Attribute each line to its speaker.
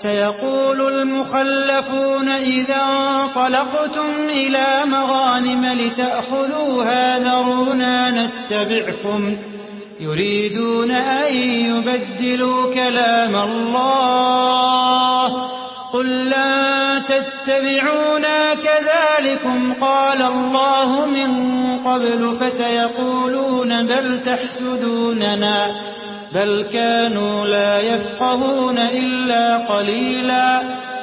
Speaker 1: سيقول المخلفون إذا انطلقتم إلى مغانم لتأخذوها ذرونا نتبعكم يريدون أن يبدلوا كلام الله قل لن تتبعونا كذلكم قال الله من قبل فسيقولون بل تحسدوننا بل كانوا لا يفقهون إلا قليلا